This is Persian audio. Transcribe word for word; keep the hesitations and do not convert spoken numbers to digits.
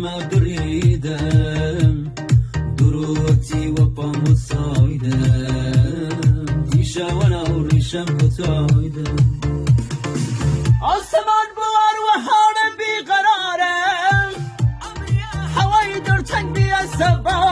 ما بریدم دروتی و پامو سایدم دیشوانا و ریشم کتایدم آسمان بوار و حالم بیقرارم هوای در تنگ بی سبا